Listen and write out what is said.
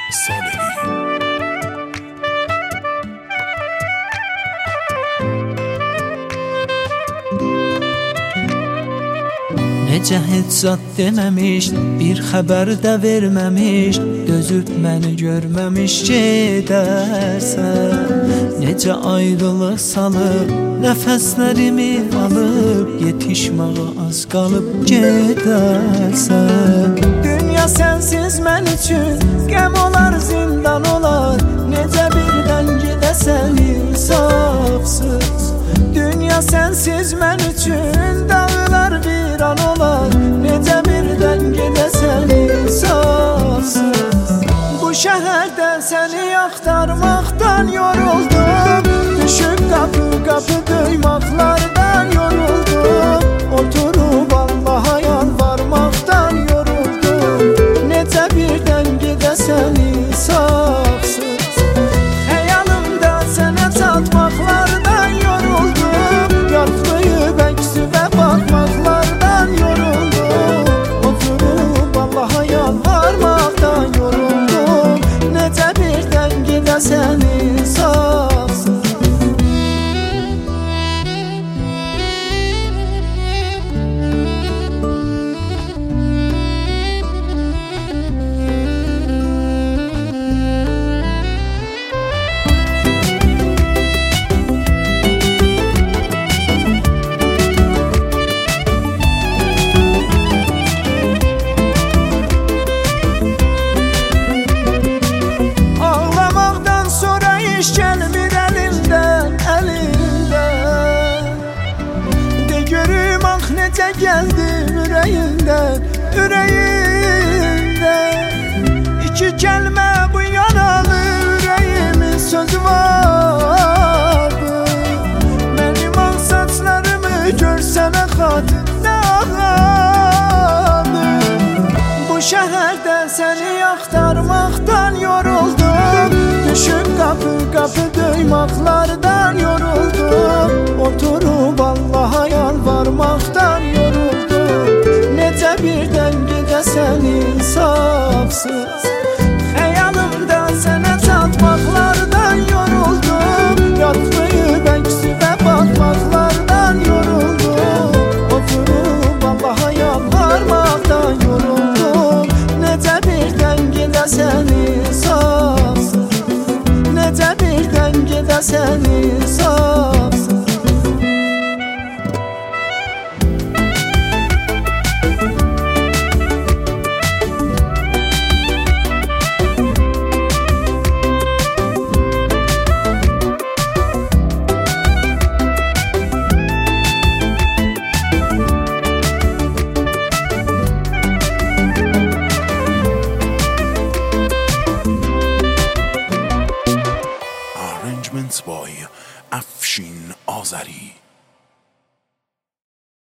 صالحی. Necə heç zat deməmiş, bir xəbər də verməmiş, dözüb məni görməmiş gedərsən. Necə ayrılıq salıb, nəfəslərimi alıb, yetişməyə az qalıb gedərsən. Dünya sənsiz mən üçün qəm olar, zindan olar, necə birdən gedəsən insafsız. Dünya sənsiz mən üçün dağlar viran olar, necə birdən gedəsən insafsız. Bu şəhərdə səni axtarmaqdan yoruldum, düşüb qapı döymaqlardan yoruldum, oturub Allaha yalvarmaqdan yoruldum, necə birdən gedəsən insafsız. Xəyalımda sənə çatmaqlardan yoruldum, yarplayıb əksübə baxmaqlardan yoruldum, oturub Allaha yalvarmaqdan yoruldum, necə birdən gedəsən insafsız. Gəlmir əlimdən, əlimdən. De görüm ax necə gəldim ürəyimdən, ürəyimdən. İki kəlmə bu yaralı ürəyimin sözü vardı. Mənim ağ saçlarımı görsənə xatirinə ağladım. Bu şəhərdə səni axtarmaqdan yoruldum, düşüb qapı döymaqlardan yoruldum, oturub Allaha yalvarmaqdan yoruldum, necə birdən gedəsən insafsız. Xəyalımda sənə çatmaqlardan yoruldum, yarplayıb əksübə baxmaqlardan yoruldum, oturub Allaha yalvarmaqdan yoruldum, necə birdən gedəsən insafsız. Necə birdən gedəsən insafsız. Arrangements by Afshin Azari.